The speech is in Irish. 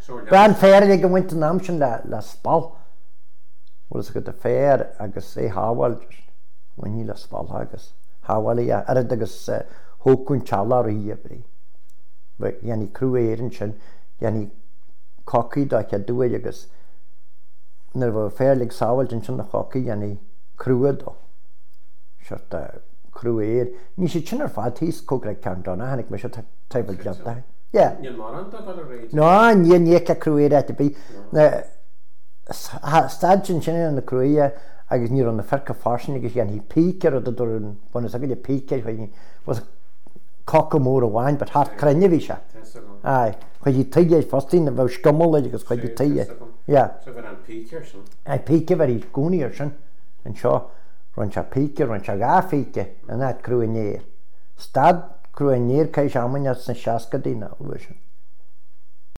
Bran fér ag go bhaint an amsin le spal. Bhfuil go de fér agus é hábhail bhain le spal agus hábhail arid agus thócún teala í brí. Dhéanana cruúéirann sin dhéanana cocaí dá ce dúid agus nar bh fér le sábhail sin na cocaí dhéanana cruúad ó. Seart cruúéir. Ní sé sin ar fád tíos cógra ceann donna hanig me se taobh deanta. No, ní cruúéir a bí. Stad sin sin na cruúia agus ní an na ferca farsin agus dhéanana pícear a dúir an buna a go píceir chuoine was coca mór a bháin, but hart crenne bhí se. Chuid tuige fostín a bh scomala agus chuid tuige. Píce bhar í gúnaíar sin an seo ran se píce ran se gáfíce an cruúinéir. Stad cruúinéir caiis amhaine na seaca daoine.